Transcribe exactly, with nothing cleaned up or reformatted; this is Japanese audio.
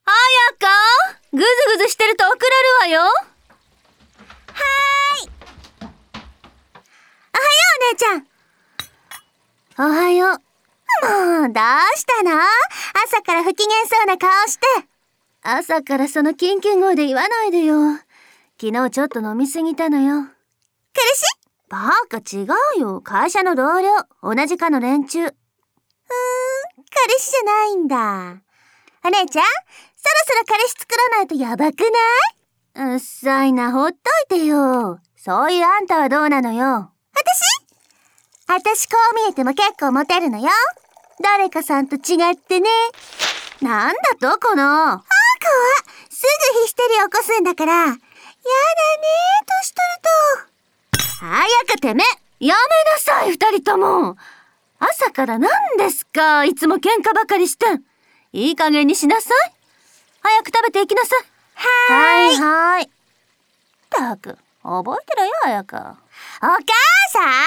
やか、ぐずぐずしてると遅れるわよ。はーい。おはよう、お姉ちゃん。 おはよう。 もう、どうしたの？朝から不機嫌そうな顔して。 朝からそのキンキン声で言わないでよ。昨日ちょっと飲みすぎたのよ。 彼氏？ バカ、違うよ。会社の同僚。同じ課の連中。うーん、 彼氏じゃないんだ。お姉ちゃん、そろそろ彼氏作らないとやばくない？うっさいな、ほっといてよ。そういうあんたはどうなのよ。 私？私こう見えても結構モテるのよ。誰かさんと違ってね。 なんだとこの。あー、 怖すぐヒステリー起こすんだから。やだね、年取ると。 早くてめえ、やめなさい、二人とも。朝から何ですか、いつも喧嘩ばかりして。いい加減にしなさい。早く食べていきなさい。 はーい。 はいはい。ったく、覚えてろよ、彩香。 お母さん、